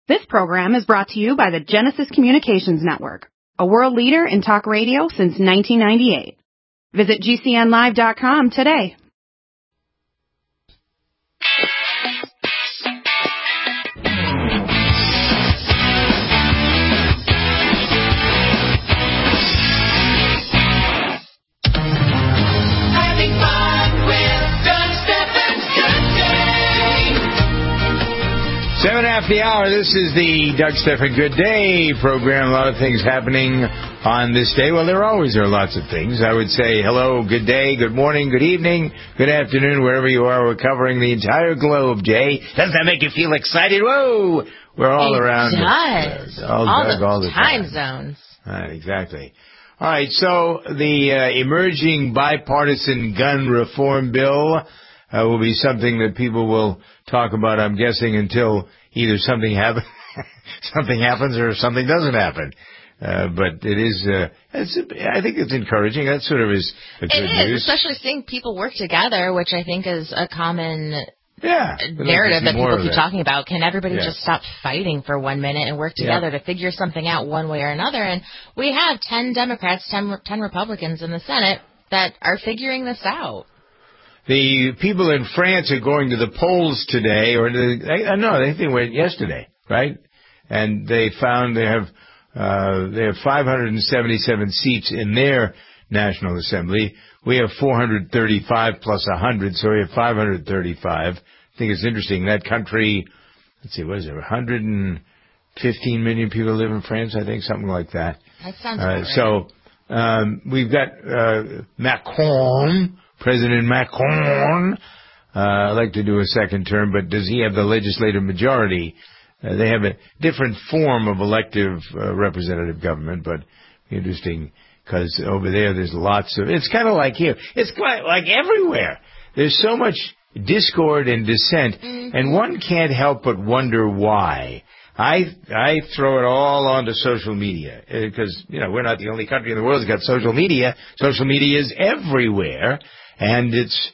This program is brought to you by the Genesis Communications Network, a world leader in talk radio since 1998. Visit GCNlive.com today. Seven after the hour, this is the Doug Stephan Good Day program. A lot of things happening on this day. Well, there always are lots of things. I would say hello, good day, good morning, good evening, good afternoon, wherever you are. We're covering the entire globe, Jay. Doesn't that make you feel excited? Whoa! We're all around. It does. All the time zones. Right, exactly. All right, so the emerging bipartisan gun reform bill will be something that people will talk about, I'm guessing, until either something happens or something doesn't happen. But it is, I think it's encouraging. That sort of is a good news. It is, especially seeing people work together, which I think is a common narrative that people keep talking about. Can everybody just stop fighting for 1 minute and work together to figure something out one way or another? And we have 10 Democrats, 10 Republicans in the Senate that are figuring this out. The people in France are going to the polls today, I think they went yesterday, right? And they found they have 577 seats in their National Assembly. We have 435 plus 100, so we have 535. I think it's interesting. That country, let's see, what is it, 115 million people live in France, I think, something like that. That sounds right. So we've got Macron, President Macron. I'd like to do a second term, but does he have the legislative majority? They have a different form of elective representative government, but interesting because over there's lots of, it's kind of like here. It's like everywhere. There's so much discord and dissent, and one can't help but wonder why. I throw it all onto social media because, we're not the only country in the world that's got social media. Social media is everywhere. And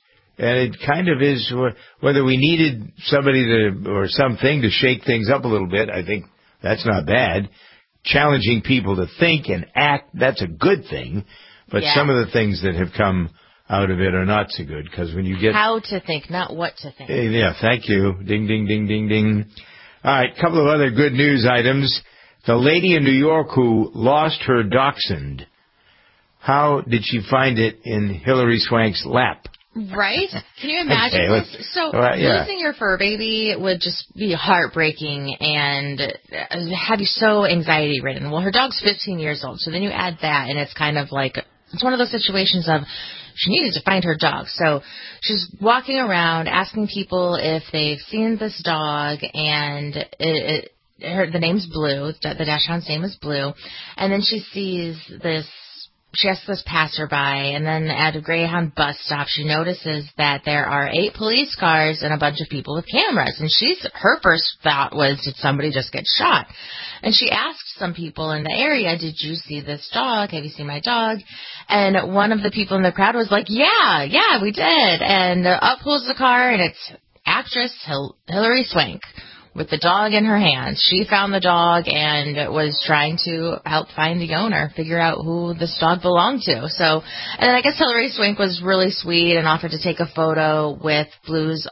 it kind of is, whether we needed somebody or something to shake things up a little bit, I think that's not bad. Challenging people to think and act, that's a good thing. But some of the things that have come out of it are not so good, because when you get... How to think, not what to think. Yeah, thank you. Ding, ding, ding, ding, ding. All right, a couple of other good news items. The lady in New York who lost her dachshund, how did she find it in Hillary Swank's lap? Right? Can you imagine this? So losing your fur baby would just be heartbreaking and have you so anxiety-ridden. Well, her dog's 15 years old, so then you add that, and it's kind of like, it's one of those situations of she needed to find her dog. So she's walking around asking people if they've seen this dog, and the name's Blue. The dachshund's name is Blue. And then she sees this. She asks this passerby, and then at a Greyhound bus stop, she notices that there are 8 police cars and a bunch of people with cameras. And her first thought was, did somebody just get shot? And she asked some people in the area, did you see this dog? Have you seen my dog? And one of the people in the crowd was like, yeah, we did. And up pulls the car, and it's actress Hillary Swank with the dog in her hands. She found the dog and was trying to help find the owner, figure out who this dog belonged to. So, and I guess Hillary Swank was really sweet and offered to take a photo with Blue's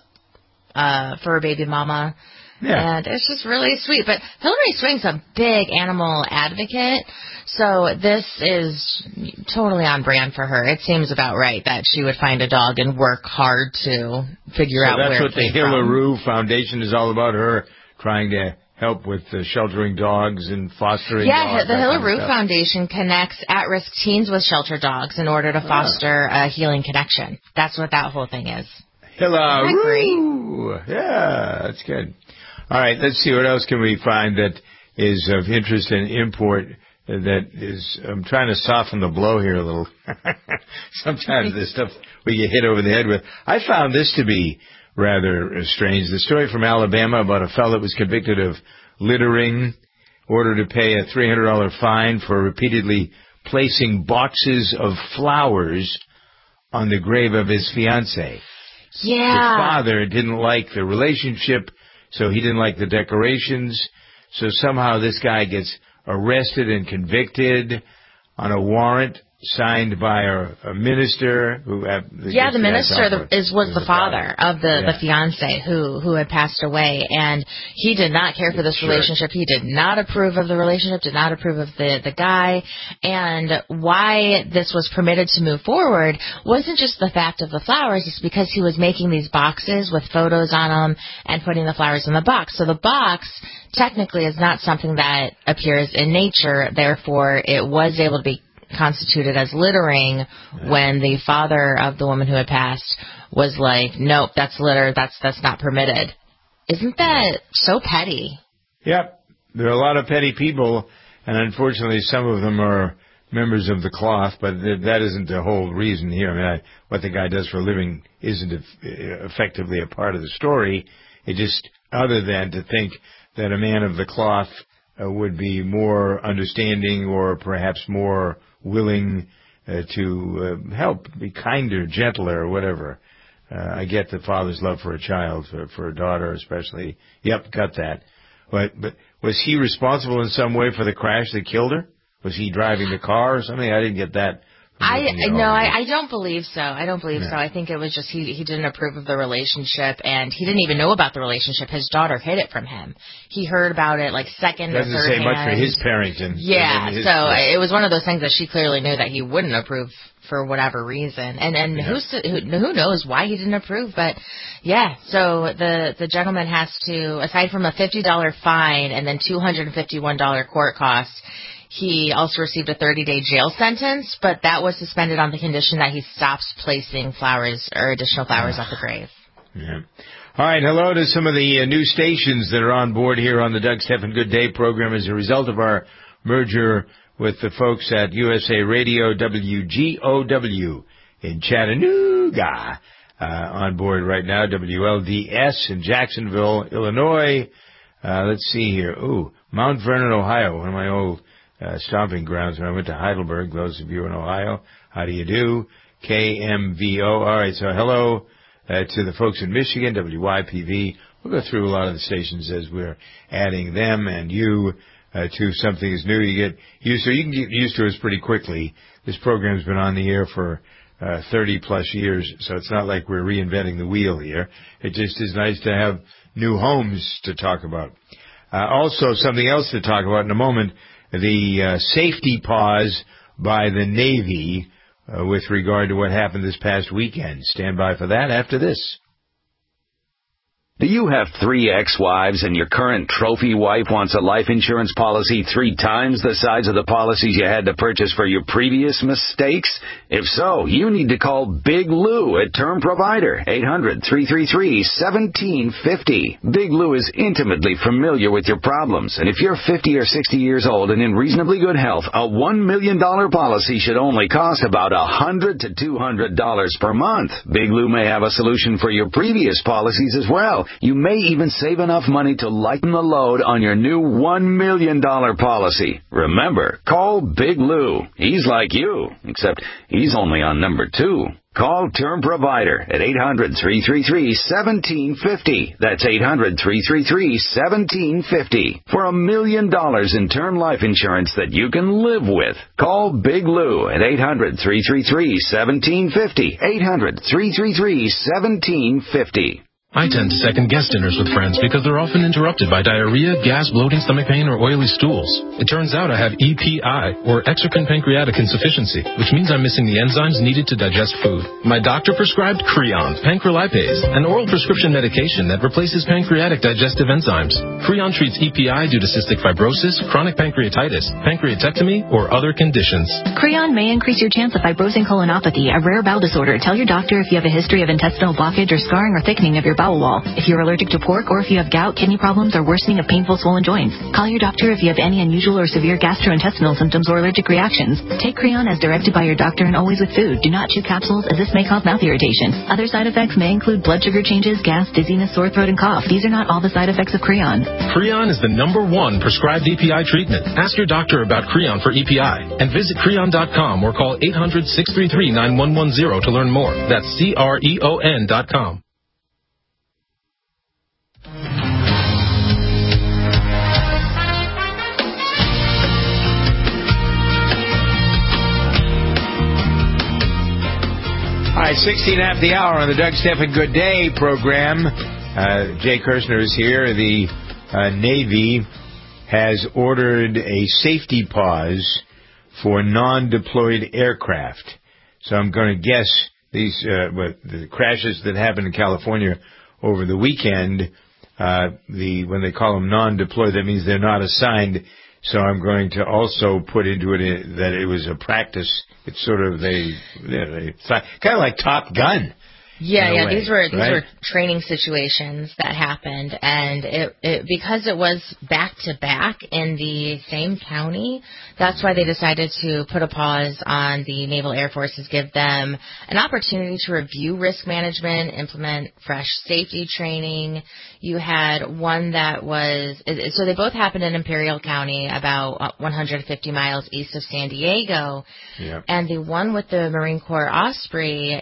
fur baby mama. Yeah. And it's just really sweet. But Hillary Swank's a big animal advocate, so this is totally on brand for her. It seems about right that she would find a dog and work hard to figure out where it came from. That's what the Hillary Foundation is all about, her trying to help with sheltering dogs and fostering dogs. Yeah, the Hillary Foundation connects at-risk teens with shelter dogs in order to foster a healing connection. That's what that whole thing is. Hillary! Yeah, that's good. All right, let's see what else can we find that is of interest and import. That is, I'm trying to soften the blow here a little. Sometimes this stuff we get hit over the head with. I found this to be rather strange. The story from Alabama about a fellow that was convicted of littering, ordered to pay a $300 fine for repeatedly placing boxes of flowers on the grave of his fiancée. Yeah. The father didn't like the relationship, so he didn't like the decorations. So somehow this guy gets arrested and convicted on a warrant signed by a minister who the minister was the father of the fiance who had passed away, and he did not care for this relationship. He did not approve of the relationship, did not approve of the guy, and why this was permitted to move forward wasn't just the fact of the flowers, it's because he was making these boxes with photos on them and putting the flowers in the box. So the box technically is not something that appears in nature, therefore it was able to be constituted as littering when the father of the woman who had passed was like, nope, that's litter, that's not permitted. Isn't that so petty? Yep. There are a lot of petty people, and unfortunately some of them are members of the cloth, but that isn't the whole reason here. I mean, what the guy does for a living isn't effectively a part of the story. It just, other than to think that a man of the cloth would be more understanding or perhaps more willing to help, be kinder, gentler, or whatever. I get the father's love for a child, for a daughter especially. Yep, got that. But was he responsible in some way for the crash that killed her? Was he driving the car or something? I didn't get that. I don't believe so. I think it was just he didn't approve of the relationship, and he didn't even know about the relationship. His daughter hid it from him. He heard about it like second or third hand. Doesn't say much for his parenting. Yeah, it was one of those things that she clearly knew that he wouldn't approve for whatever reason. And who knows why he didn't approve, but yeah, so the gentleman has to, aside from a $50 fine and then $251 court costs, he also received a 30-day jail sentence, but that was suspended on the condition that he stops placing flowers or additional flowers at the grave. Yeah. All right, hello to some of the new stations that are on board here on the Doug Stephan Good Day program as a result of our merger with the folks at USA Radio WGOW in Chattanooga. On board right now, WLDS in Jacksonville, Illinois. Let's see here. Ooh, Mount Vernon, Ohio, one of my old stomping grounds when I went to Heidelberg. Those of you in Ohio, how do you do? KMVO. All right, so hello to the folks in Michigan, WYPV. We'll go through a lot of the stations as we're adding them and you to something is new. You get used to. You can get used to us pretty quickly. This program's been on the air for 30-plus years, so it's not like we're reinventing the wheel here. It just is nice to have new homes to talk about. Also, something else to talk about in a moment, the safety pause by the Navy with regard to what happened this past weekend. Stand by for that after this. Do you have 3 ex-wives and your current trophy wife wants a life insurance policy 3 times the size of the policies you had to purchase for your previous mistakes? If so, you need to call Big Lou at Term Provider, 800-333-1750. Big Lou is intimately familiar with your problems, and if you're 50 or 60 years old and in reasonably good health, a $1 million policy should only cost about $100 to $200 per month. Big Lou may have a solution for your previous policies as well. You may even save enough money to lighten the load on your new $1 million policy. Remember, call Big Lou. He's like you, except he's only on number 2. Call Term Provider at 800-333-1750. That's 800-333-1750 for $1 million in term life insurance that you can live with. Call Big Lou at 800-333-1750. 800-333-1750. I tend to second-guess dinners with friends because they're often interrupted by diarrhea, gas, bloating, stomach pain, or oily stools. It turns out I have EPI, or exocrine pancreatic insufficiency, which means I'm missing the enzymes needed to digest food. My doctor prescribed Creon, pancrelipase, an oral prescription medication that replaces pancreatic digestive enzymes. Creon treats EPI due to cystic fibrosis, chronic pancreatitis, pancreatectomy, or other conditions. Creon may increase your chance of fibrosing colonopathy, a rare bowel disorder. Tell your doctor if you have a history of intestinal blockage or scarring or thickening of your bowel wall. If you're allergic to pork or if you have gout, kidney problems, or worsening of painful swollen joints. Call your doctor if you have any unusual or severe gastrointestinal symptoms or allergic reactions. Take Creon as directed by your doctor and always with food. Do not chew capsules as this may cause mouth irritation. Other side effects may include blood sugar changes, gas, dizziness, sore throat, and cough. These are not all the side effects of Creon. Creon is the #1 prescribed EPI treatment. Ask your doctor about Creon for EPI and visit Creon.com or call 800-633-9110 to learn more. That's CREON.com. right, 16 after the hour on the Doug Stephan Good Day program. Jay Kirshner is here. The Navy has ordered a safety pause for non-deployed aircraft. So I'm going to guess these the crashes that happened in California over the weekend, when they call them non-deployed, that means they're not assigned. So I'm going to also put into it that it was a practice. It's sort of kind of like Top Gun. Yeah. These were training situations that happened, and it because it was back to back in the same county. That's why they decided to put a pause on the Naval Air Forces, give them an opportunity to review risk management, implement fresh safety training. You had one that was so they both happened in Imperial County, about 150 miles east of San Diego, and the one with the Marine Corps Osprey,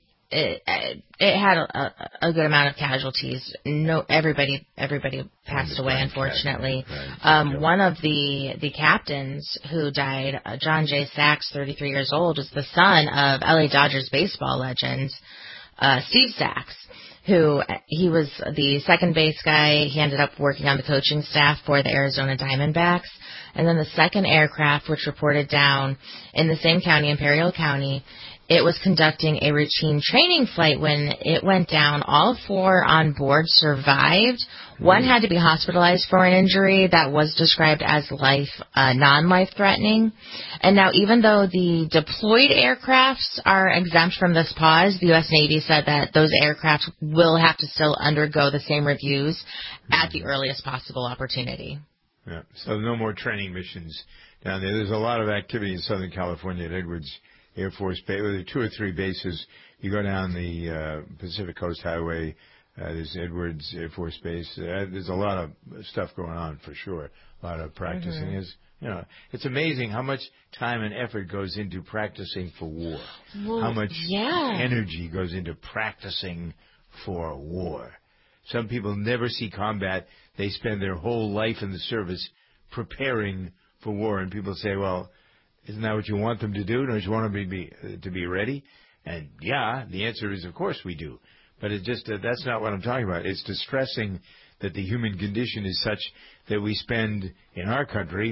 it had a good amount of casualties. Everybody passed away, unfortunately. One of the captains who died, John J. Sachs, 33 years old, is the son of LA Dodgers baseball legend Steve Sachs, who he was the second base guy. He ended up working on the coaching staff for the Arizona Diamondbacks. And then the second aircraft, which reported down in the same county, Imperial County, it was conducting a routine training flight. When it went down, all four on board survived. One had to be hospitalized for an injury that was described as non-life threatening. And now, even though the deployed aircrafts are exempt from this pause, the U.S. Navy said that those aircraft will have to still undergo the same reviews at the earliest possible opportunity. Yeah, so no more training missions down there. There's a lot of activity in Southern California at Edwards Air Force Base. There are 2 or 3 bases. You go down the Pacific Coast Highway, there's Edwards Air Force Base. There's a lot of stuff going on for sure. A lot of practicing. It's amazing how much time and effort goes into practicing for war. Well, how much energy goes into practicing for war. Some people never see combat. They spend their whole life in the service preparing for war. And people say, well, isn't that what you want them to do? Don't you want them to be ready? And the answer is, of course we do. But it just that's not what I'm talking about. It's distressing that the human condition is such that we spend in our country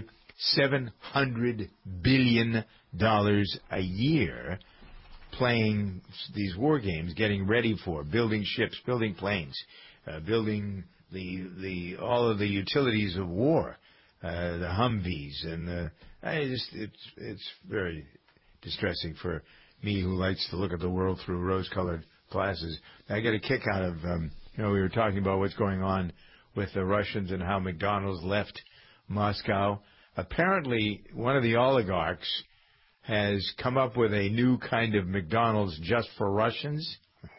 $700 billion a year playing these war games, getting ready for, building ships, building planes, building all of the utilities of war, the Humvees, and it's very distressing for me who likes to look at the world through rose-colored glasses. I get a kick out of we were talking about what's going on with the Russians and how McDonald's left Moscow. Apparently, one of the oligarchs has come up with a new kind of McDonald's just for Russians.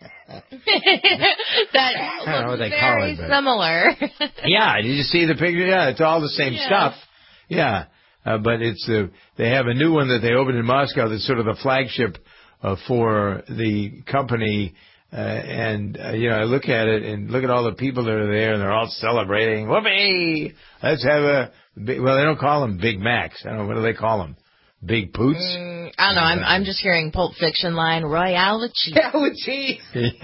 That looks very similar. Yeah, did you see the picture? Yeah, it's all the same stuff. Yeah, but it's they have a new one that they opened in Moscow that's sort of the flagship for the company. I look at it and look at all the people that are there, and they're all celebrating. Whoopee! Let's have they don't call them Big Macs. I don't know, what do they call them? Big Poots? I don't know. I'm just hearing Pulp Fiction line, Royale with cheese. Yeah, with cheese.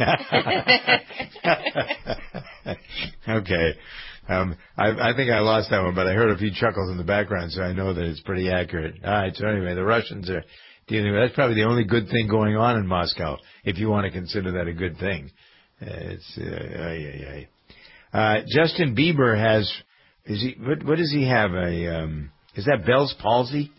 Okay. I think I lost that one, but I heard a few chuckles in the background, so I know that it's pretty accurate. All right, so anyway, the Russians are dealing with that's probably the only good thing going on in Moscow, if you want to consider that a good thing. Justin Bieber what does he have? Is that Bell's palsy?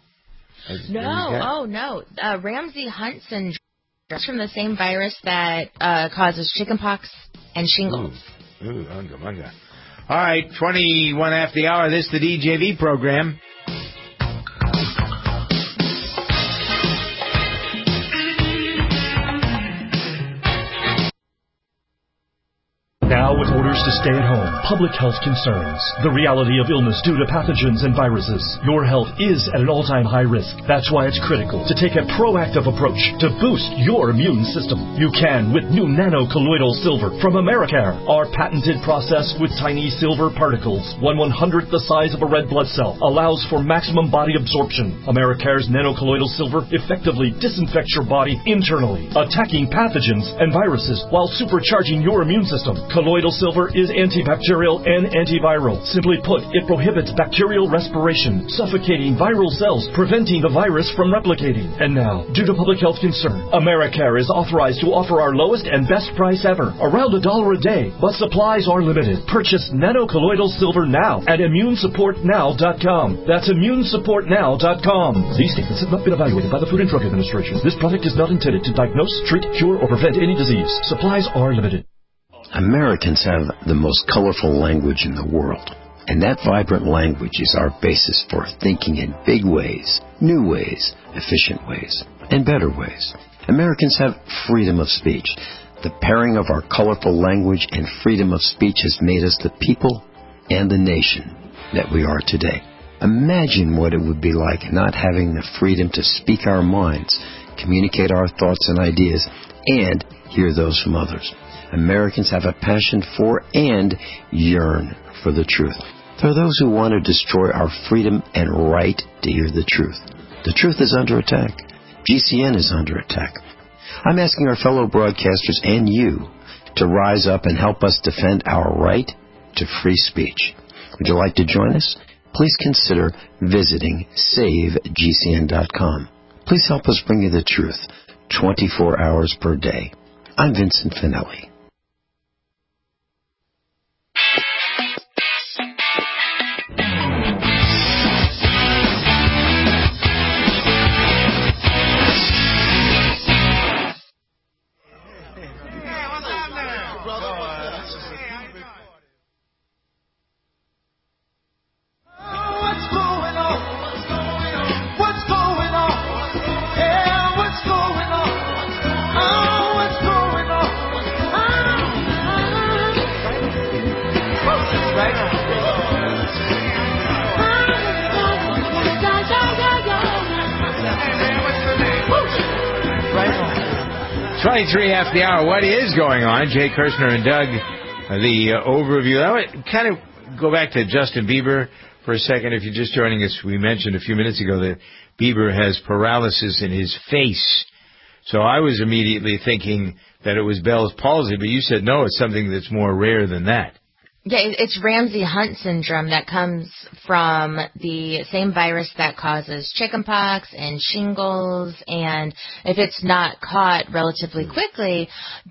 No. Ramsay Hunt syndrome is from the same virus that causes chickenpox and shingles. Ooh, unga. All right, 21 after the hour. This is the DJV program. Now Now with orders to stay at home, public health concerns, the reality of illness due to pathogens and viruses, your health is at an all-time high risk. That's why it's critical to take a proactive approach to boost your immune system. You can with new nano-colloidal silver from Americare. Our patented process with tiny silver particles, 1/100th the size of a red blood cell, allows for maximum body absorption. Americare's nano-colloidal silver effectively disinfects your body internally, attacking pathogens and viruses while supercharging your immune system. Colloidal silver is antibacterial and antiviral. Simply put, it prohibits bacterial respiration, suffocating viral cells, preventing the virus from replicating. And now, due to public health concern, Americare is authorized to offer our lowest and best price ever, around $1 a day, but supplies are limited. Purchase nano-colloidal silver now at immunesupportnow.com. That's immunesupportnow.com. These statements have not been evaluated by the Food and Drug Administration. This product is not intended to diagnose, treat, cure, or prevent any disease. Supplies are limited. Americans have the most colorful language in the world, and that vibrant language is our basis for thinking in big ways, new ways, efficient ways, and better ways. Americans have freedom of speech. The pairing of our colorful language and freedom of speech has made us the people and the nation that we are today. Imagine what it would be like not having the freedom to speak our minds, communicate our thoughts and ideas, and hear those from others. Americans have a passion for and yearn for the truth. There are those who want to destroy our freedom and right to hear the truth. The truth is under attack. GCN is under attack. I'm asking our fellow broadcasters and you to rise up and help us defend our right to free speech. Would you like to join us? Please consider visiting SaveGCN.com. Please help us bring you the truth 24 hours per day. I'm Vincent Finelli. After the hour. What is going on? Jay Kirshner and Doug, the overview. I would kind of go back to Justin Bieber for a second. If you're just joining us, we mentioned a few minutes ago that Bieber has paralysis in his face. So I was immediately thinking that it was Bell's palsy, but you said no, it's something that's more rare than that. Yeah, it's Ramsay-Hunt syndrome that comes from the same virus that causes chickenpox and shingles, and if it's not caught relatively quickly,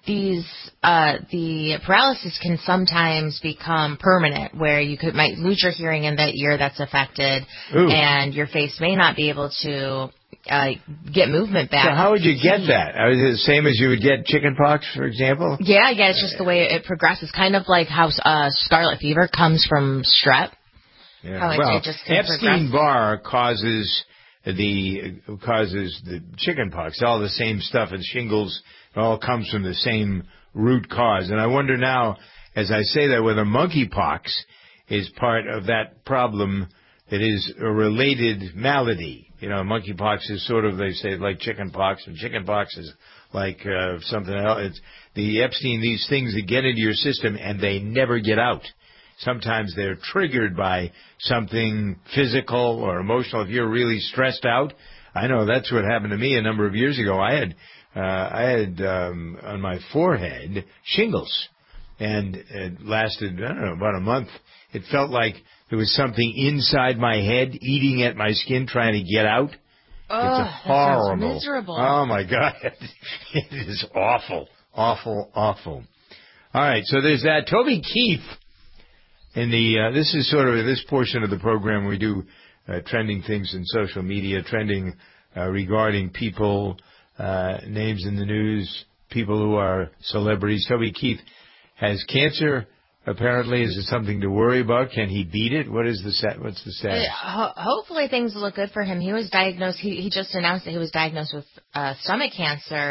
the paralysis can sometimes become permanent, where you might lose your hearing in that ear that's affected, and your face may not be able to get movement back. So how would you get that? Is it the same as you would get chickenpox, for example? Yeah, it's just the way it progresses. Kind of like how scarlet fever comes from strep. Yeah. Well, Epstein-Barr causes the chickenpox. All the same stuff as shingles. It all comes from the same root cause. And I wonder now, as I say that, whether monkeypox is part of that problem that is a related malady. You know, monkeypox is sort of, they say, like chickenpox, and chickenpox is like something else. It's the Epstein, these things that get into your system and they never get out. Sometimes they're triggered by something physical or emotional. If you're really stressed out, I know that's what happened to me a number of years ago. I had on my forehead shingles, and it lasted, I don't know, about a month. It felt like there was something inside my head eating at my skin trying to get out. Oh, it's horrible. That sounds miserable. Oh, my God. It is awful, awful, awful. All right, so there's that. Toby Keith, this is sort of this portion of the program we do trending things in social media, trending regarding people, names in the news, people who are celebrities. Toby Keith has cancer. Apparently, is it something to worry about? Can he beat it? What's the status? Hopefully things look good for him. He was diagnosed, he just announced that he was diagnosed with stomach cancer,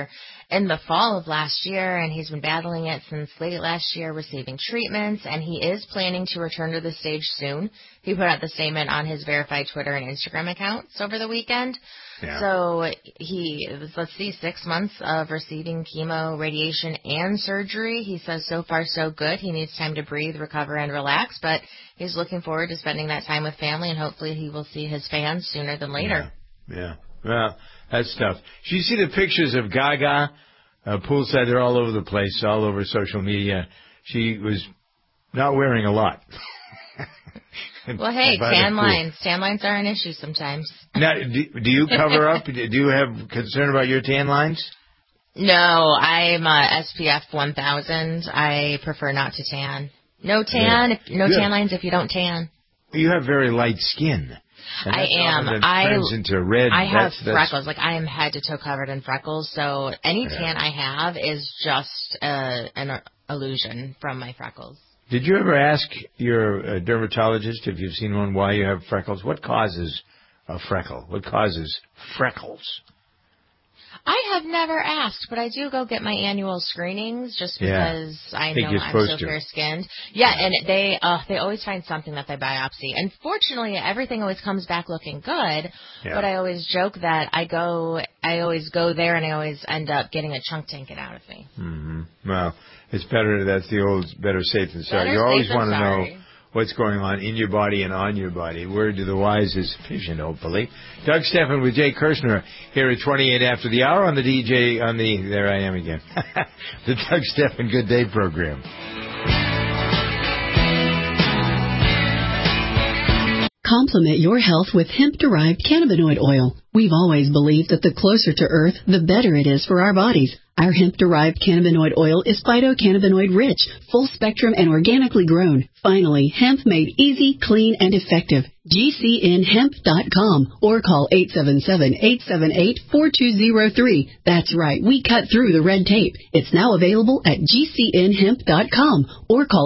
in the fall of last year, and he's been battling it since late last year, receiving treatments, and he is planning to return to the stage soon. He put out the statement on his verified Twitter and Instagram accounts over the weekend. Yeah. So let's see, 6 months of receiving chemo, radiation, and surgery. He says so far so good. He needs time to breathe, recover, and relax, but he's looking forward to spending that time with family, and hopefully he will see his fans sooner than later. Yeah. Well, that's tough. Did you see the pictures of Gaga poolside? They're all over the place, all over social media. She was not wearing a lot. Well, hey, tan lines. Tan lines are an issue sometimes. Now, do you cover up? Do you have concern about your tan lines? No, I'm SPF 1000. I prefer not to tan. No tan, tan lines if you don't tan. You have very light skin. I am. Turns into red. I have freckles. Like, I am head to toe covered in freckles, so any tan I have is just an illusion from my freckles. Did you ever ask your dermatologist, if you've seen one, why you have freckles? What causes a freckle? What causes freckles? I have never asked, but I do go get my annual screenings just because I know I'm so fair-skinned. Yeah, and they always find something that they biopsy. Unfortunately, everything always comes back looking good, but I always joke that I always go there and I always end up getting a chunk taken out of me. Mm-hmm. Well, it's better. That's the old better safe than sorry. You always want to know what's going on in your body and on your body. Word to the wise is sufficient, hopefully. Doug Stephan with Jay Kirshner here at 28 after the hour on the there I am again. The Doug Stephan Good Day program. Complement your health with hemp-derived cannabinoid oil. We've always believed that the closer to Earth, the better it is for our bodies. Our hemp-derived cannabinoid oil is phytocannabinoid-rich, full-spectrum, and organically grown. Finally, hemp made easy, clean, and effective. GCNhemp.com or call 877-878-4203. That's right, we cut through the red tape. It's now available at GCNhemp.com or call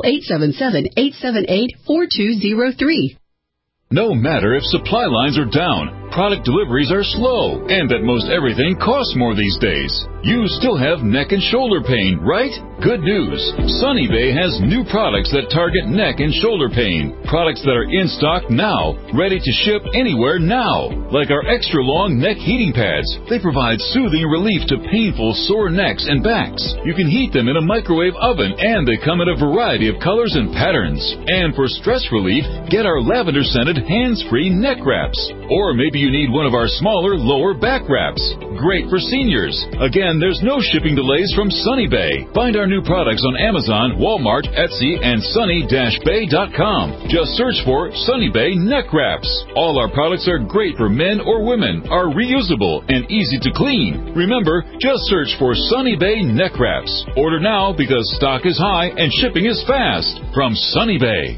877-878-4203. No matter if supply lines are down, product deliveries are slow, and that most everything costs more these days, you still have neck and shoulder pain, right? Good news. Sunny Bay has new products that target neck and shoulder pain. Products that are in stock now, ready to ship anywhere now. Like our extra long neck heating pads. They provide soothing relief to painful sore necks and backs. You can heat them in a microwave oven, and they come in a variety of colors and patterns. And for stress relief, get our lavender scented hands-free neck wraps. Or maybe you need one of our smaller lower back wraps. Great for seniors. Again, there's no shipping delays from Sunny Bay. Find our new products on Amazon, Walmart, Etsy, and sunny-bay.com. Just search for Sunny Bay neck wraps. All our products are great for men or women, are reusable, and easy to clean. Remember, just search for Sunny Bay neck wraps. Order now because stock is high and shipping is fast. From Sunny Bay.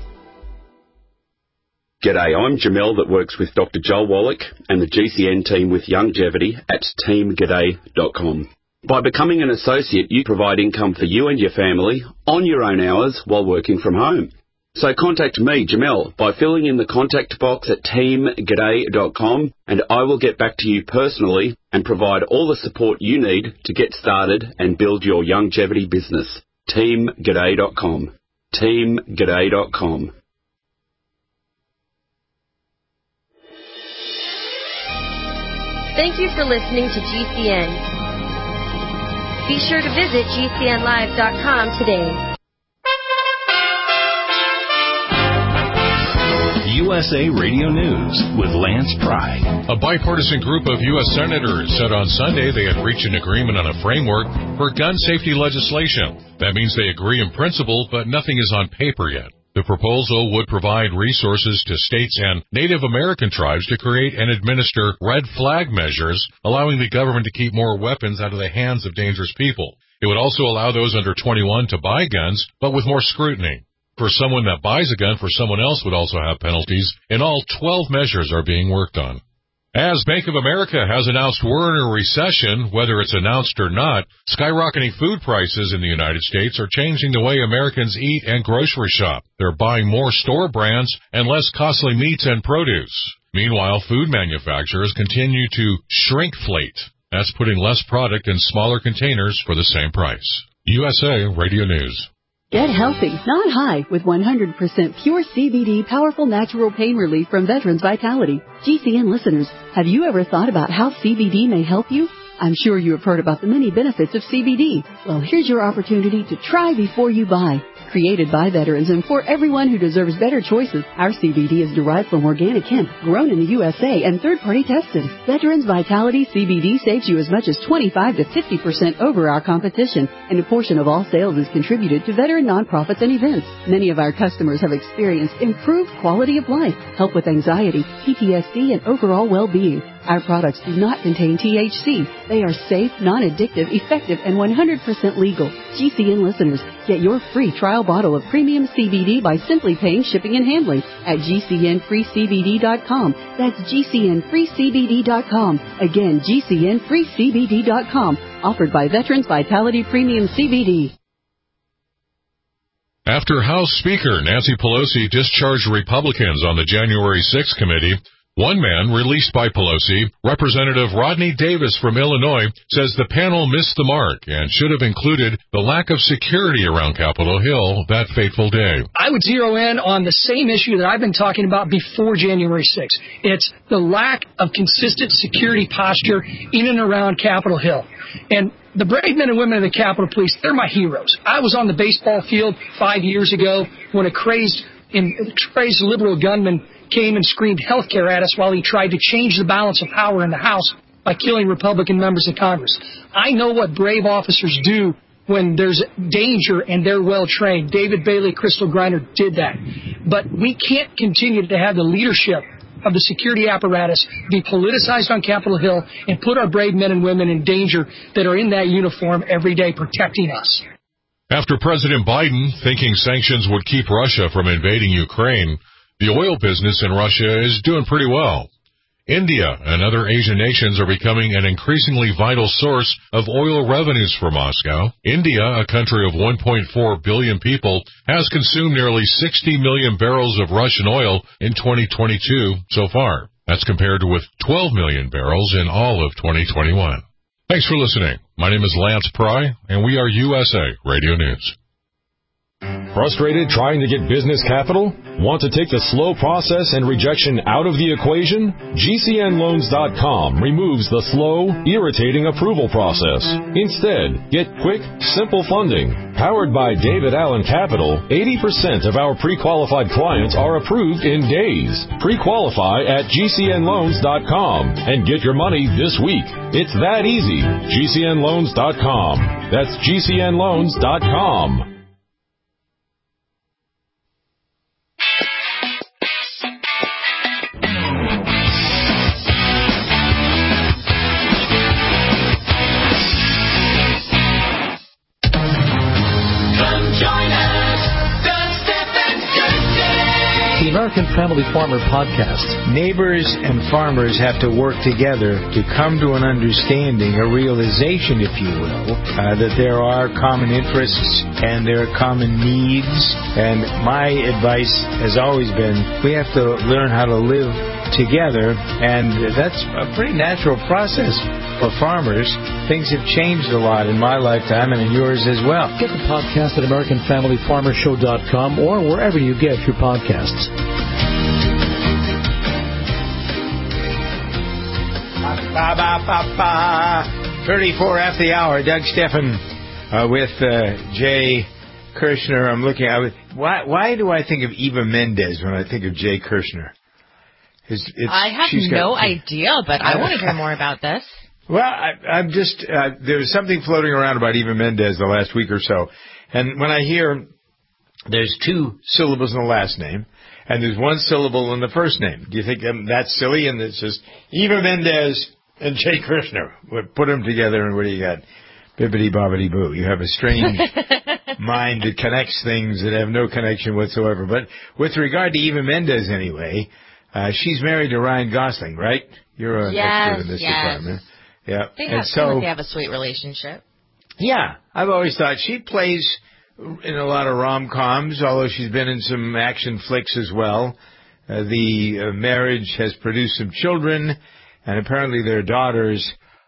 G'day, I'm Jamel that works with Dr. Joel Wallach and the GCN team with Longevity at teamg'day.com. By becoming an associate, you provide income for you and your family on your own hours while working from home. So contact me, Jamel, by filling in the contact box at teamg'day.com, and I will get back to you personally and provide all the support you need to get started and build your longevity business. teamg'day.com. teamg'day.com. Thank you for listening to GCN. Be sure to visit GCNlive.com today. USA Radio News with Lance Pry. A bipartisan group of U.S. senators said on Sunday they had reached an agreement on a framework for gun safety legislation. That means they agree in principle, but nothing is on paper yet. The proposal would provide resources to states and Native American tribes to create and administer red flag measures, allowing the government to keep more weapons out of the hands of dangerous people. It would also allow those under 21 to buy guns, but with more scrutiny. For someone that buys a gun for someone else would also have penalties. In all, 12 measures are being worked on. As Bank of America has announced we're in a recession, whether it's announced or not, skyrocketing food prices in the United States are changing the way Americans eat and grocery shop. They're buying more store brands and less costly meats and produce. Meanwhile, food manufacturers continue to shrinkflate. That's putting less product in smaller containers for the same price. USA Radio News. Get healthy, not high, with 100% pure CBD powerful natural pain relief from Veterans Vitality. GCN listeners, have you ever thought about how CBD may help you? I'm sure you have heard about the many benefits of CBD. Well, here's your opportunity to try before you buy. Created by veterans and for everyone who deserves better choices, our CBD is derived from organic hemp, grown in the USA, and third-party tested. Veterans Vitality CBD saves you as much as 25 to 50% over our competition, and a portion of all sales is contributed to veteran nonprofits and events. Many of our customers have experienced improved quality of life, help with anxiety, PTSD, and overall well-being. Our products do not contain THC. They are safe, non-addictive, effective, and 100% legal. GCN listeners, get your free trial bottle of premium CBD by simply paying shipping and handling at GCNFreeCBD.com. That's GCNFreeCBD.com. Again, GCNFreeCBD.com. Offered by Veterans Vitality Premium CBD. After House Speaker Nancy Pelosi discharged Republicans on the January 6th committee, one man released by Pelosi, Representative Rodney Davis from Illinois, says the panel missed the mark and should have included the lack of security around Capitol Hill that fateful day. I would zero in on the same issue that I've been talking about before January 6th. It's the lack of consistent security posture in and around Capitol Hill. And the brave men and women of the Capitol Police, they're my heroes. I was on the baseball field 5 years ago when a crazed liberal gunman came and screamed health care at us while he tried to change the balance of power in the House by killing Republican members of Congress. I know what brave officers do when there's danger and they're well trained. David Bailey, Crystal Griner did that. But we can't continue to have the leadership of the security apparatus be politicized on Capitol Hill and put our brave men and women in danger that are in that uniform every day protecting us. After President Biden thinking sanctions would keep Russia from invading Ukraine, the oil business in Russia is doing pretty well. India and other Asian nations are becoming an increasingly vital source of oil revenues for Moscow. India, a country of 1.4 billion people, has consumed nearly 60 million barrels of Russian oil in 2022 so far. That's compared with 12 million barrels in all of 2021. Thanks for listening. My name is Lance Pry, and we are USA Radio News. Frustrated trying to get business capital? Want to take the slow process and rejection out of the equation? GCNLoans.com removes the slow, irritating approval process. Instead, get quick, simple funding. Powered by David Allen Capital, 80% of our pre-qualified clients are approved in days. Pre-qualify at GCNLoans.com and get your money this week. It's that easy. GCNLoans.com. That's GCNLoans.com. The American Family Farmer Podcast. Neighbors and farmers have to work together to come to an understanding, a realization, if you will, that there are common interests and there are common needs. And my advice has always been, we have to learn how to live together, and that's a pretty natural process for farmers. Things have changed a lot in my lifetime and in yours as well. Get the podcast at AmericanFamilyFarmerShow.com or wherever you get your podcasts. Ba, ba, ba, ba. 34 after the hour. Doug Steffen with Jay Kirshner. I'm looking at why do I think of Eva Mendes when I think of Jay Kirshner? I have no idea, but I want to hear more about this. Well, I'm just, there was something floating around about Eva Mendes the last week or so. And when I hear there's two syllables in the last name, and there's one syllable in the first name, do you think that's silly? And it's just Eva Mendes and Jay Kirshner. Put them together, and what do you got? Bibbidi-bobbidi-boo. You have a strange mind that connects things that have no connection whatsoever. But with regard to Eva Mendes, anyway, she's married to Ryan Gosling, right? You're an expert in this department. Yeah. They have a sweet relationship. Yeah. I've always thought she plays in a lot of rom-coms, although she's been in some action flicks as well. The marriage has produced some children, and apparently their daughters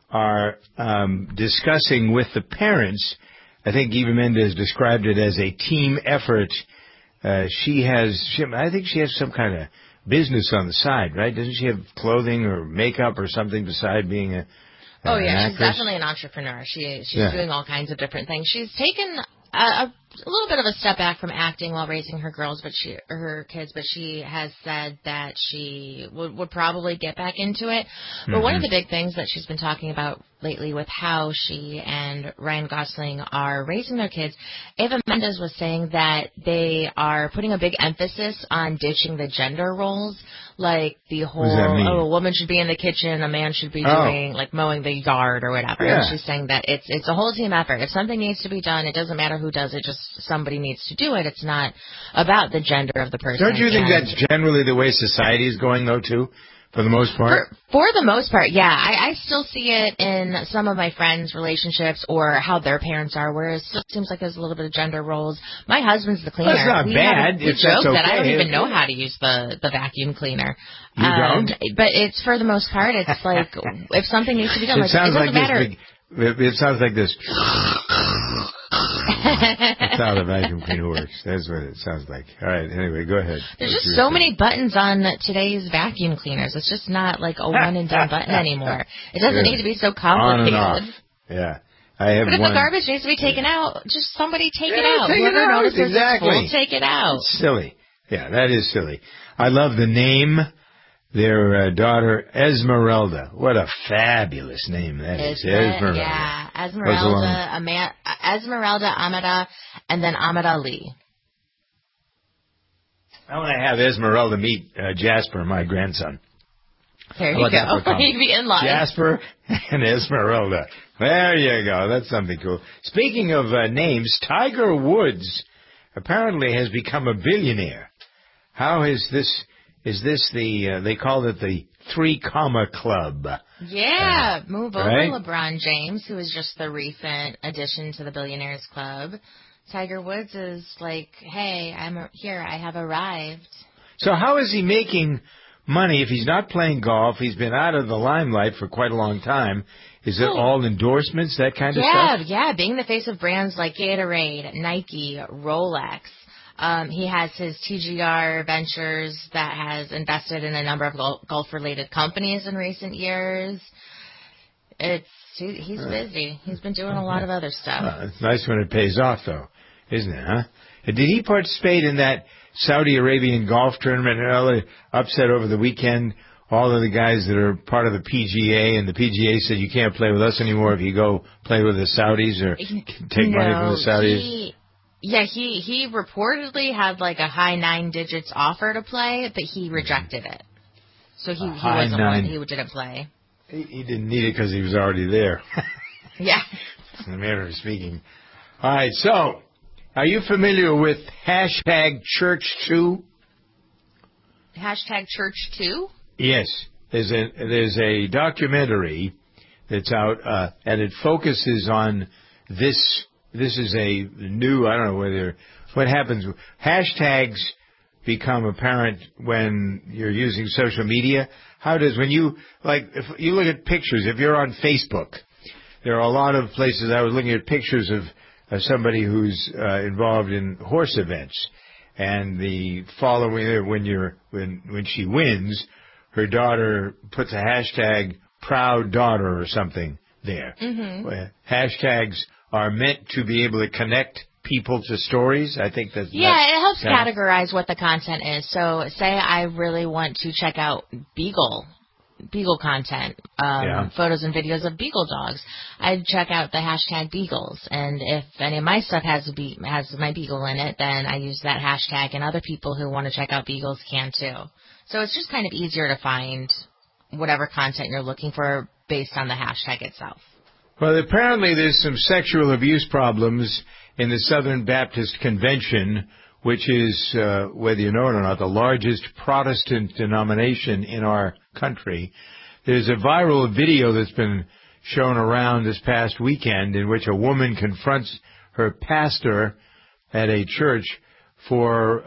are discussing with the parents. I think Eva Mendes described it as a team effort. I think she has some kind of business on the side, right? Doesn't she have clothing or makeup or something beside being an actress? She's definitely an entrepreneur. She's doing all kinds of different things. She's taken a little bit of a step back from acting while raising her kids, but she has said that she would probably get back into it. But one of the big things that she's been talking about lately with how she and Ryan Gosling are raising their kids, Eva Mendes was saying that they are putting a big emphasis on ditching the gender roles, like the whole, a woman should be in the kitchen, a man should be doing, like, mowing the yard or whatever. Yeah. And she's saying that it's a whole team effort. If something needs to be done, it doesn't matter who does it, just somebody needs to do it. It's not about the gender of the person. Don't you think that's generally the way society is going, though, too? For the most part? For the most part, yeah. I still see it in some of my friends' relationships or how their parents are, where it still seems like there's a little bit of gender roles. My husband's the cleaner. That's not bad. We joke that I don't even know how to use the vacuum cleaner. You don't? But it's, for the most part, it's like, if something needs to be done, it doesn't matter. It sounds like this. That's how the vacuum cleaner works. That's what it sounds like. All right. Anyway, go ahead. There's just so many buttons on today's vacuum cleaners. It's just not like a one and done button anymore. It doesn't need to be so complicated. On and off. Yeah. But if the garbage needs to be taken out, just somebody take it out. Whoever notices it's full, take it out. It's silly. Yeah, that is silly. I love the name. Their daughter, Esmeralda. What a fabulous name that is. Esmeralda. Yeah, Esmeralda, Amada, and then Ahmed Ali. I want to have Esmeralda meet Jasper, my grandson. There you go. You'd be in line. Jasper and Esmeralda. There you go. That's something cool. Speaking of names, Tiger Woods apparently has become a billionaire. How is this... Is this they call it the 3 Comma Club. Yeah, move over, right? LeBron James, who is just the recent addition to the Billionaires Club. Tiger Woods is like, hey, I'm here, I have arrived. So how is he making money if he's not playing golf? He's been out of the limelight for quite a long time. Is it all endorsements, that kind of stuff? Yeah, being the face of brands like Gatorade, Nike, Rolex. He has his TGR Ventures that has invested in a number of golf-related companies in recent years. He's busy. He's been doing a lot of other stuff. It's nice when it pays off, though, isn't it, huh? Did he participate in that Saudi Arabian golf tournament and all the upset over the weekend? All of the guys that are part of the PGA, and the PGA said you can't play with us anymore if you go play with the Saudis or take money from the Saudis? He reportedly had like a high 9 digits offer to play, but he rejected it. So he wasn't one. He didn't play. He didn't need it because he was already there. Yeah. In the manner of speaking. All right, so are you familiar with #Church2? #Church2? Yes. There's a documentary that's out, and it focuses on this. This is a new, I don't know what happens. Hashtags become apparent when you're using social media. When you, if you look at pictures, if you're on Facebook, there are a lot of places. I was looking at pictures of somebody who's involved in horse events, and the following, when she wins, her daughter puts a hashtag proud daughter or something there. Mm-hmm. Hashtags are meant to be able to connect people to stories. I think that's... Yeah, it helps categorize what the content is. So say I really want to check out Beagle content, photos and videos of Beagle dogs. I'd check out the hashtag Beagles. And if any of my stuff has my Beagle in it, then I use that hashtag, and other people who want to check out Beagles can too. So it's just kind of easier to find whatever content you're looking for based on the hashtag itself. Well, apparently there's some sexual abuse problems in the Southern Baptist Convention, which is, whether you know it or not, the largest Protestant denomination in our country. There's a viral video that's been shown around this past weekend in which a woman confronts her pastor at a church for,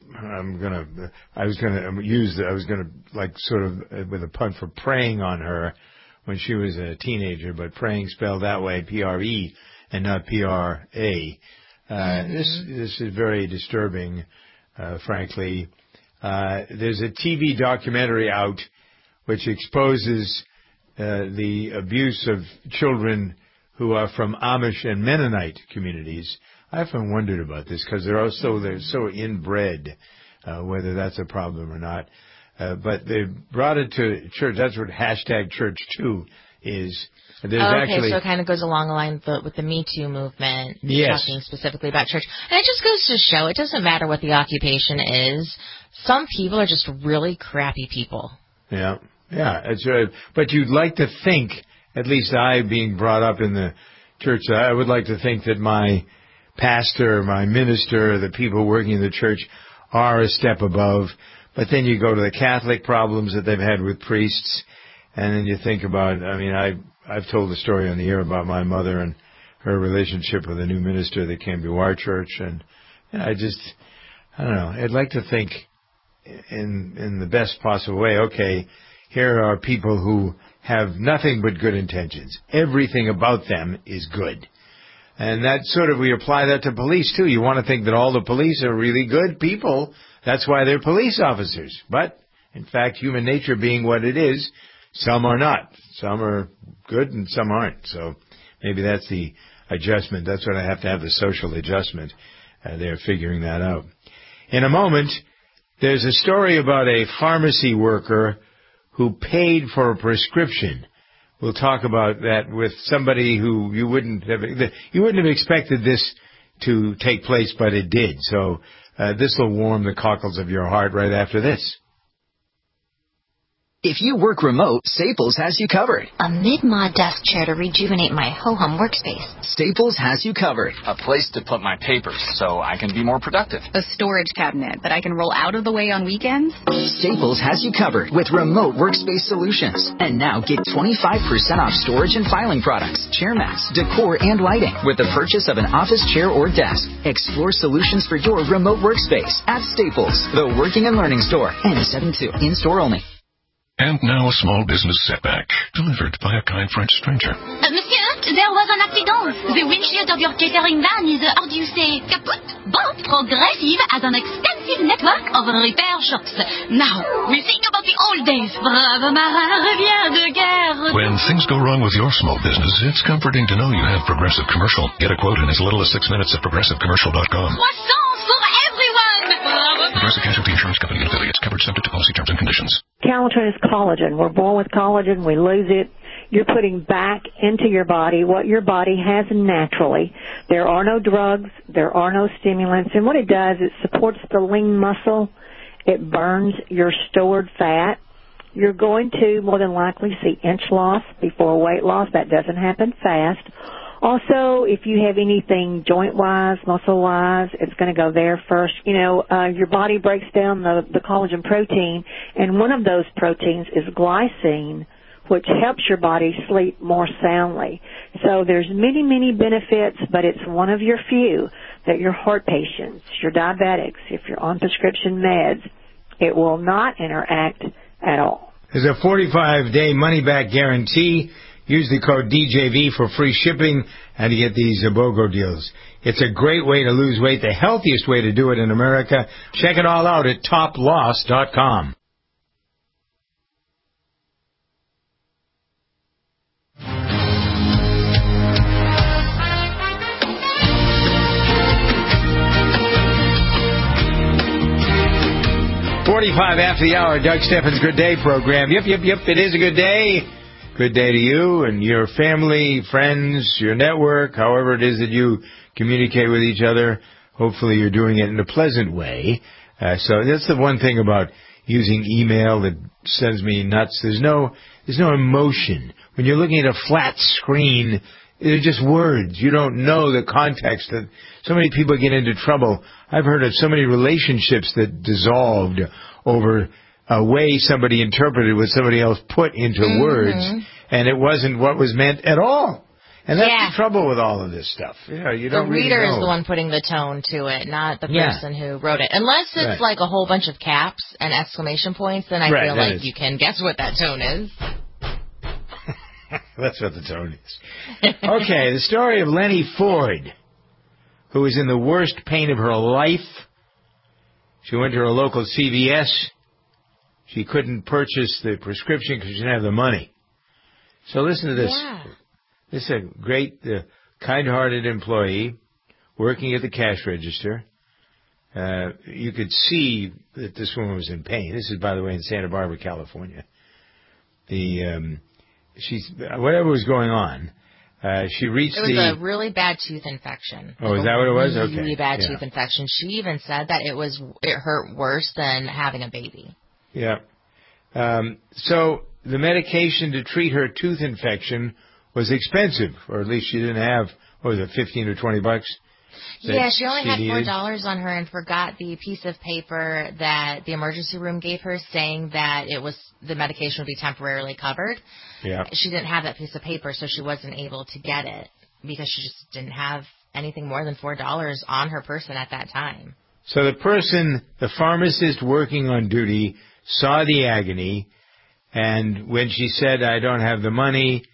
with a pun for preying on her when she was a teenager, but praying spelled that way, P-R-E, and not P-R-A. This is very disturbing, frankly. There's a TV documentary out which exposes the abuse of children who are from Amish and Mennonite communities. I often wondered about this because they're so inbred, whether that's a problem or not. But they brought it to church. That's what #Church2 is. Okay, so it kind of goes along the line with the Me Too movement, talking specifically about church. And it just goes to show it doesn't matter what the occupation is. Some people are just really crappy people. Yeah, it's right. But you'd like to think, at least I, being brought up in the church, I would like to think that my pastor, my minister, the people working in the church are a step above. But then you go to the Catholic problems that they've had with priests, and then you think about, I've told the story on the air about my mother and her relationship with a new minister that came to our church, and I don't know, I'd like to think in the best possible way, okay, here are people who have nothing but good intentions. Everything about them is good. And that we apply that to police too. You want to think that all the police are really good people. That's why they're police officers. But, in fact, human nature being what it is, some are not. Some are good and some aren't. So maybe that's the adjustment. That's what I have to have, the social adjustment. They're figuring that out. In a moment, there's a story about a pharmacy worker who paid for a prescription. We'll talk about that with somebody who you wouldn't have expected this to take place, but it did. So this will warm the cockles of your heart right after this. If you work remote, Staples has you covered. A mid-mod desk chair to rejuvenate my ho-hum workspace. Staples has you covered. A place to put my papers so I can be more productive. A storage cabinet that I can roll out of the way on weekends. Staples has you covered with remote workspace solutions. And now get 25% off storage and filing products, chair mats, decor, and lighting with the purchase of an office chair or desk. Explore solutions for your remote workspace at Staples, the working and learning store. N72, in-store only. And now a small business setback, delivered by a kind French stranger. Monsieur, there was an accident. The windshield of your catering van is, kaput. But Progressive has an extensive network of repair shops. Now, we think about the old days. Brave marin revient de guerre. When things go wrong with your small business, it's comforting to know you have Progressive Commercial. Get a quote in as little as 6 minutes at ProgressiveCommercial.com. Croissants for everyone. Progressive Casualty Insurance Company and affiliates, covered subject to policy terms and conditions. Collagen is collagen. We're born with collagen. We lose it. You're putting back into your body what your body has naturally. There are no drugs. There are no stimulants. And what it does, it supports the lean muscle. It burns your stored fat. You're going to more than likely see inch loss before weight loss. That doesn't happen fast. Also, if you have anything joint-wise, muscle-wise, it's going to go there first. Your body breaks down the collagen protein, and one of those proteins is glycine, which helps your body sleep more soundly. So there's many, many benefits, but it's one of your few that your heart patients, your diabetics, if you're on prescription meds, it will not interact at all. There's a 45-day money-back guarantee. Use the code DJV for free shipping and you get these BOGO deals. It's a great way to lose weight, the healthiest way to do it in America. Check it all out at toploss.com. .45 after the hour, Doug Steffens' Good Day program. Yep, it is a good day. Good day to you and your family, friends, your network, however it is that you communicate with each other. Hopefully you're doing it in a pleasant way. So that's the one thing about using email that sends me nuts. There's no emotion. When you're looking at a flat screen, they're just words. You don't know the context. That so many people get into trouble. I've heard of so many relationships that dissolved over a way somebody interpreted what somebody else put into words, and it wasn't what was meant at all. And that's the trouble with all of this stuff. You don't the reader really know. Is the one putting the tone to it, not the person who wrote it. Unless it's like a whole bunch of caps and exclamation points, then I feel like you can guess what that tone is. That's what the tone is. Okay, the story of Lenny Ford, who was in the worst pain of her life. She went to her local CVS. She couldn't purchase the prescription because she didn't have the money. So listen to this. Yeah. This is a great, kind-hearted employee working at the cash register. You could see that this woman was in pain. This is, by the way, in Santa Barbara, California. Whatever was going on, she reached It was a really bad tooth infection. Oh, is that what it was? Okay. Really bad tooth infection. She even said that it hurt worse than having a baby. Yeah. So the medication to treat her tooth infection was expensive, or at least she didn't have, what was it, $15 or $20? Yeah, she only had $4 on her and forgot the piece of paper that the emergency room gave her saying that the medication would be temporarily covered. Yeah. She didn't have that piece of paper, so she wasn't able to get it because she just didn't have anything more than $4 on her person at that time. So the pharmacist working on duty, saw the agony, and when she said, "I don't have the money,"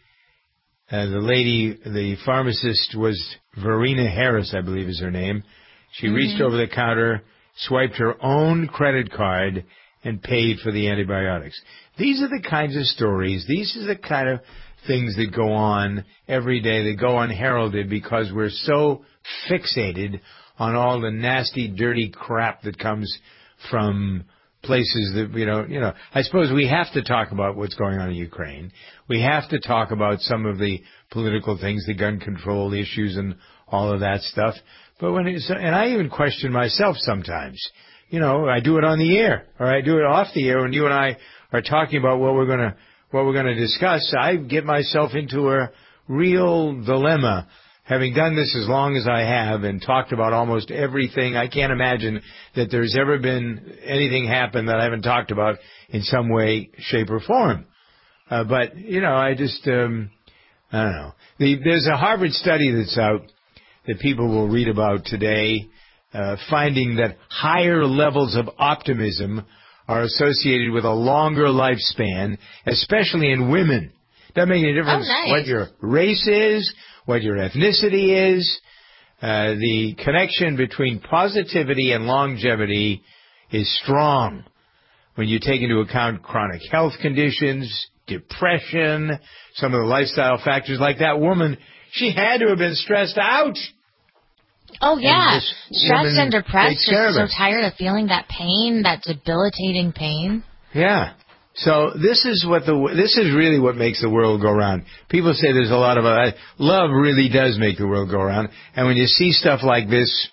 the pharmacist was Verena Harris, I believe is her name. She reached over the counter, swiped her own credit card, and paid for the antibiotics. These are the kinds of stories, these are the kind of things that go on every day, that go unheralded because we're so fixated on all the nasty, dirty crap that comes from places that I suppose we have to talk about what's going on in Ukraine. We have to talk about some of the political things, the gun control issues and all of that stuff. But and I even question myself sometimes. I do it on the air, or I do it off the air when you and I are talking about what we're going to discuss. I get myself into a real dilemma. Having done this as long as I have and talked about almost everything, I can't imagine that there's ever been anything happen that I haven't talked about in some way, shape, or form. But I just, I don't know. There's a Harvard study that's out that people will read about today, finding that higher levels of optimism are associated with a longer lifespan, especially in women. Doesn't make any difference what your race is, what your ethnicity is. The connection between positivity and longevity is strong when you take into account chronic health conditions, depression, some of the lifestyle factors. Like that woman, she had to have been stressed out. Oh, yeah. Stressed and depressed, just so tired of feeling that pain, that debilitating pain. Yeah. So this is really what makes the world go round. People say there's a lot of love really does make the world go round. And when you see stuff like this,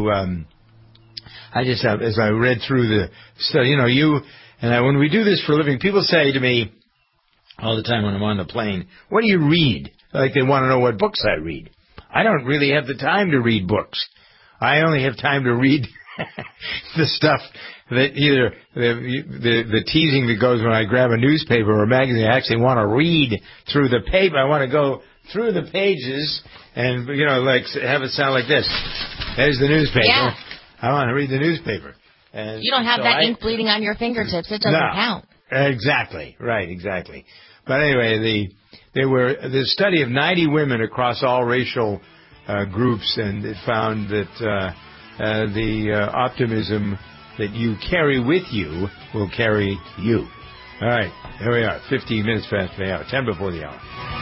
I just have, as I read through the study, when we do this for a living, people say to me all the time when I'm on the plane, "What do you read?" Like they want to know what books I read. I don't really have the time to read books. I only have time to read the stuff that either the teasing that goes when I grab a newspaper or a magazine. I actually want to read through the paper. I want to go through the pages and like have it sound like this. There's the newspaper. Yeah. I want to read the newspaper. And you don't have that ink bleeding on your fingertips. It doesn't count. Exactly. Right. Exactly. But anyway, the study of 90 women across all racial groups, and it found that the optimism that you carry with you will carry you. All right, here we are, 15 minutes past the hour, 10 before the hour.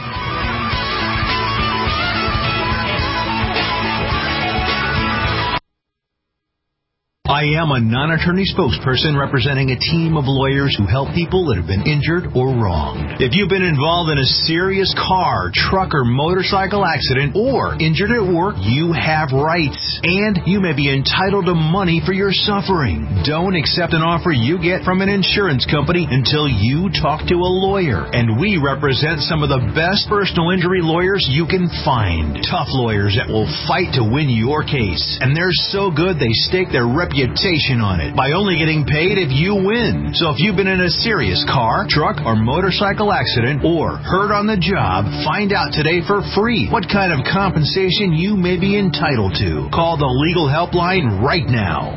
I am a non-attorney spokesperson representing a team of lawyers who help people that have been injured or wronged. If you've been involved in a serious car, truck, or motorcycle accident or injured at work, you have rights, and you may be entitled to money for your suffering. Don't accept an offer you get from an insurance company until you talk to a lawyer, and we represent some of the best personal injury lawyers you can find. Tough lawyers that will fight to win your case, and they're so good they stake their reputation on it by only getting paid if you win. So if you've been in a serious car, truck, or motorcycle accident or hurt on the job, find out today for free what kind of compensation you may be entitled to. Call the legal helpline right now.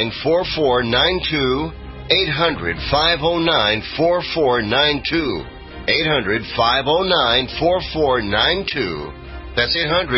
800-509-4492. 800-509-4492. 800-509-4492. That's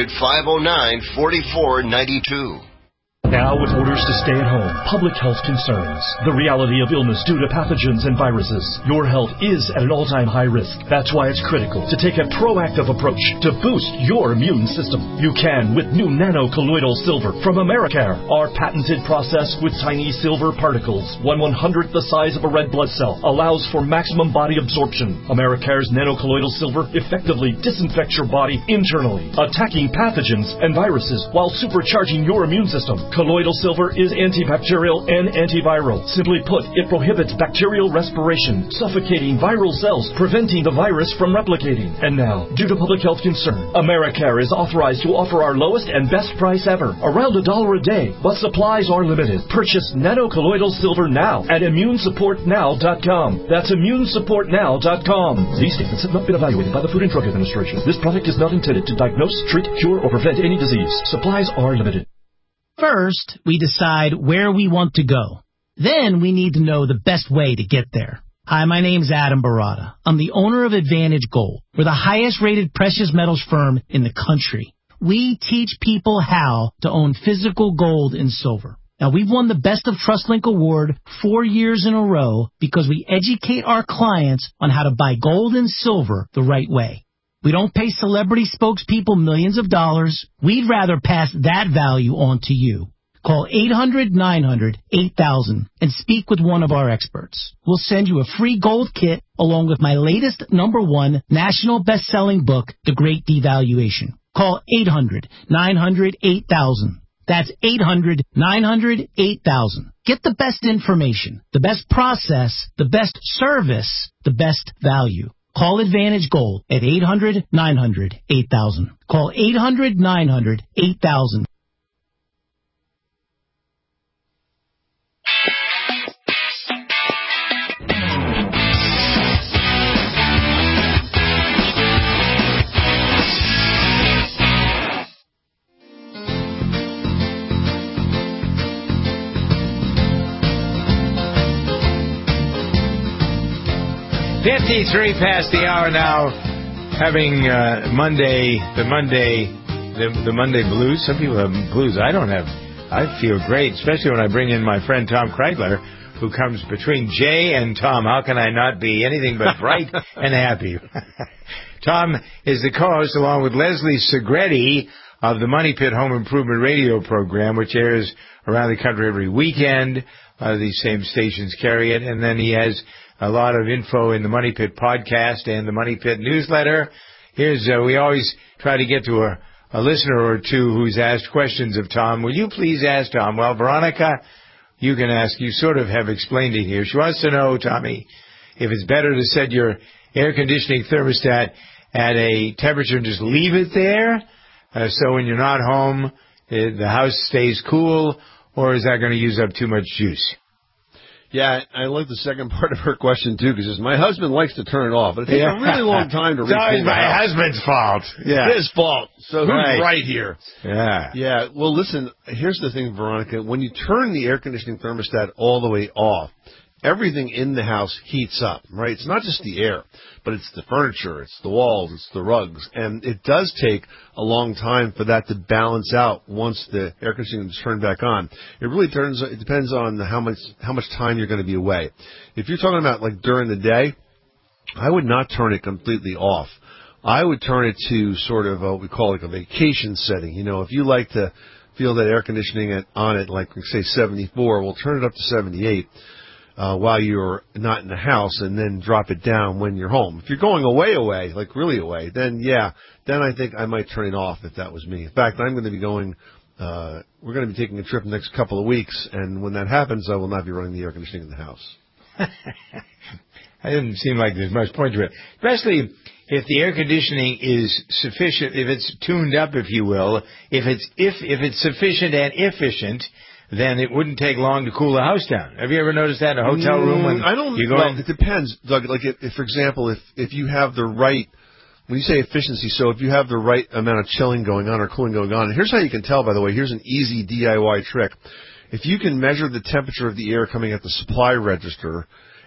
800-509-4492. Now, with orders to stay at home, public health concerns, the reality of illness due to pathogens and viruses, your health is at an all-time high risk. That's why it's critical to take a proactive approach to boost your immune system. You can with new nano-colloidal silver from Americare. Our patented process with tiny silver particles, 1/100th the size of a red blood cell, allows for maximum body absorption. Americare's nano-colloidal silver effectively disinfects your body internally, attacking pathogens and viruses while supercharging your immune system. Colloidal silver is antibacterial and antiviral. Simply put, it prohibits bacterial respiration, suffocating viral cells, preventing the virus from replicating. And now, due to public health concern, Americare is authorized to offer our lowest and best price ever, around $1 a day, but supplies are limited. Purchase nano-colloidal silver now at immunesupportnow.com. That's immunesupportnow.com. These statements have not been evaluated by the Food and Drug Administration. This product is not intended to diagnose, treat, cure, or prevent any disease. Supplies are limited. First, we decide where we want to go. Then we need to know the best way to get there. Hi, my name's Adam Barada. I'm the owner of Advantage Gold. We're the highest-rated precious metals firm in the country. We teach people how to own physical gold and silver. Now, we've won the Best of TrustLink Award 4 years in a row because we educate our clients on how to buy gold and silver the right way. We don't pay celebrity spokespeople millions of dollars. We'd rather pass that value on to you. Call 800-900-8000 and speak with one of our experts. We'll send you a free gold kit along with my latest #1 national best-selling book, The Great Devaluation. Call 800-900-8000. That's 800-900-8000. Get the best information, the best process, the best service, the best value. Call Advantage Gold at 800-900-8000. Call 800-900-8000. .53 past the hour now, having Monday blues. Some people have blues. I don't have. I feel great, especially when I bring in my friend Tom Kreitler, who comes between Jay and Tom. How can I not be anything but bright and happy? Tom is the co-host along with Leslie Segretti of the Money Pit Home Improvement Radio program, which airs around the country every weekend. These same stations carry it, and then he has a lot of info in the Money Pit podcast and the Money Pit newsletter. Here's, we always try to get to a listener or two who's asked questions of Tom. Will you please ask Tom? Well, Veronica, you can ask. You sort of have explained it here. She wants to know, Tommy, if it's better to set your air conditioning thermostat at a temperature and just leave it there, so when you're not home, the house stays cool, or is that going to use up too much juice? Yeah, I like the second part of her question, too, because my husband likes to turn it off, but it takes a really long time to reach. It's always my husband's fault. Yeah. His fault. So who's right here? Yeah. Yeah, well, listen, here's the thing, Veronica. When you turn the air conditioning thermostat all the way off, everything in the house heats up, right? It's not just the air, but it's the furniture, it's the walls, it's the rugs. And it does take a long time for that to balance out once the air conditioning is turned back on. It depends on how much time you're going to be away. If you're talking about like during the day, I would not turn it completely off. I would turn it to sort of what we call like a vacation setting. You know, if you like to feel that air conditioning on it, like say 74, we'll turn it up to 78. While you're not in the house, and then drop it down when you're home. If you're going away, like really away, then I think I might turn it off if that was me. In fact, I'm going to be going, we're going to be taking a trip the next couple of weeks, and when that happens, I will not be running the air conditioning in the house. It doesn't seem like there's much point to it. Especially if the air conditioning is sufficient, if it's tuned up, if you will, if it's sufficient and efficient, then it wouldn't take long to cool the house down. Have you ever noticed that in a hotel room when you go in? It depends, Doug. Like if, for example, if you have the right, when you say efficiency, so if you have the right amount of chilling going on or cooling going on, and here's how you can tell, by the way, here's an easy DIY trick. If you can measure the temperature of the air coming at the supply register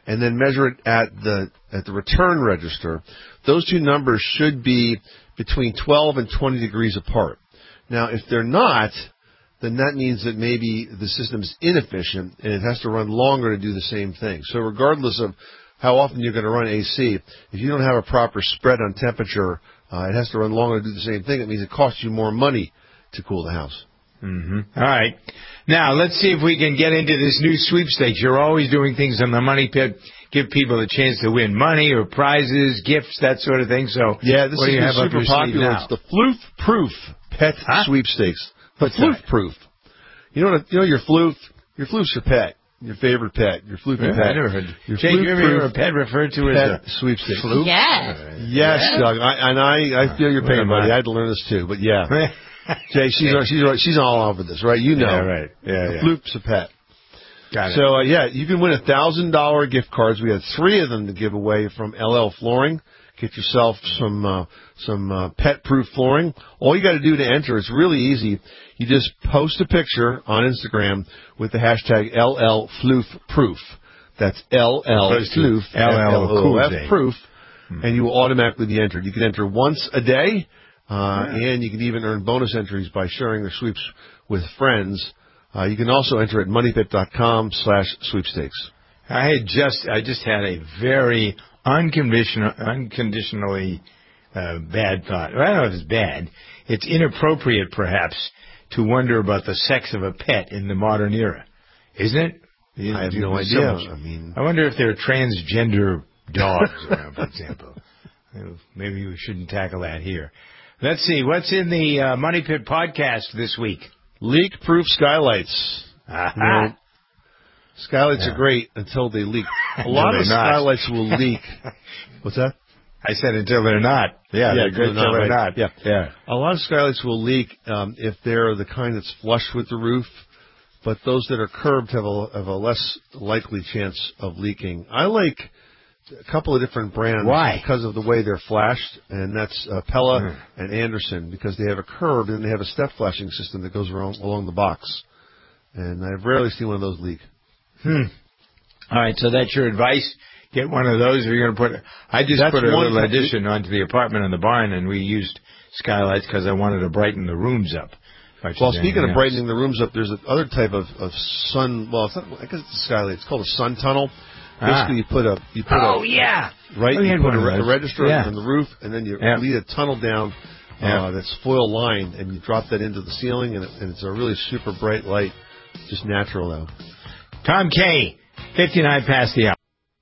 and then measure it at the return register, those two numbers should be between 12 and 20 degrees apart. Now, if they're not, then that means that maybe the system is inefficient and it has to run longer to do the same thing. So regardless of how often you're going to run AC, if you don't have a proper spread on temperature, it has to run longer to do the same thing. It means it costs you more money to cool the house. Mm-hmm. All right. Now, let's see if we can get into this new sweepstakes. You're always doing things on the Money Pit, give people a chance to win money or prizes, gifts, that sort of thing. So, yeah, this is super popular. Now? It's the Floof Proof Pet Sweepstakes. The Floof Proof. You know your Floof? Your Floof's your pet. Your favorite pet. Your Floofy pet. I never heard. Your favorite pet referred to as a sweepstakes. Floof? Yes. Yes, Doug. I feel your pain, buddy. I had to learn this too, but yeah. Jay, she's all over this, right? You know. Yeah, right. Yeah. Floof's a pet. Got it. So, you can win $1,000 gift cards. We have 3 of them to give away from LL Flooring. Get yourself some pet-proof flooring. All you got to do to enter is really easy. You just post a picture on Instagram with the hashtag LLFloofProof. That's LLFloof, LLOF proof, and you will automatically be entered. You can enter once a day, and you can even earn bonus entries by sharing their sweeps with friends. You can also enter at moneypit.com/sweepstakes. I just had a very unconditionally bad thought. Well, I don't know if it's bad. It's inappropriate, perhaps, to wonder about the sex of a pet in the modern era, isn't it? I have no idea. I wonder if there are transgender dogs around, for example. Maybe we shouldn't tackle that here. Let's see. What's in the Money Pit podcast this week? Leak-proof skylights. Skylights are great until they leak. A lot of skylights will leak. What's that? I said until they're not. Yeah, they're good until they're not. Yeah. A lot of skylights will leak if they're the kind that's flush with the roof, but those that are curved have a less likely chance of leaking. I like a couple of different brands. Why? Because of the way they're flashed, and that's Pella and Anderson, because they have a curve and they have a step flashing system that goes along the box. And I've rarely seen one of those leak. All right, so that's your advice. Get one of those. Or you're going to put. I just put a little addition onto the apartment in the barn, and we used skylights because I wanted to brighten the rooms up. Well, speaking of brightening the rooms up, there's another type of sun. Well, it's not, I guess it's a skylight. It's called a sun tunnel. Basically, you put a you put a register on the roof, and then you lead a tunnel down that's foil lined, and you drop that into the ceiling, and it's a really super bright light, just natural though. Tom K, 59 past the hour.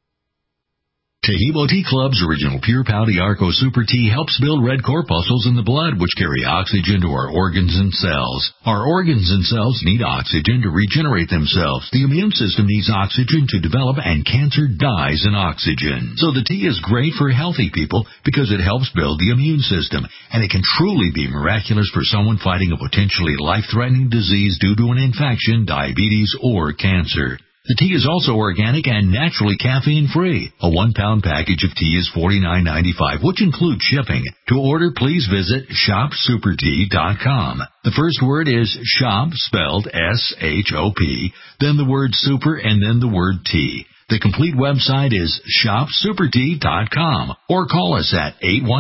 Taheebo Tea Club's original Pure Pau Arco Super Tea helps build red corpuscles in the blood, which carry oxygen to our organs and cells. Our organs and cells need oxygen to regenerate themselves. The immune system needs oxygen to develop, and cancer dies in oxygen. So the tea is great for healthy people because it helps build the immune system, and it can truly be miraculous for someone fighting a potentially life-threatening disease due to an infection, diabetes, or cancer. The tea is also organic and naturally caffeine-free. A 1-pound package of tea is $49.95, which includes shipping. To order, please visit shopsupertea.com. The first word is shop, spelled S-H-O-P, then the word super, and then the word tea. The complete website is shopsupertea.com, or call us at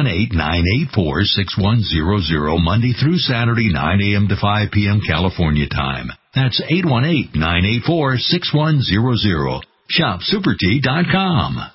818-984-6100 Monday through Saturday, 9 a.m. to 5 p.m. California time. That's 818-984-6100. Shopsupertea.com.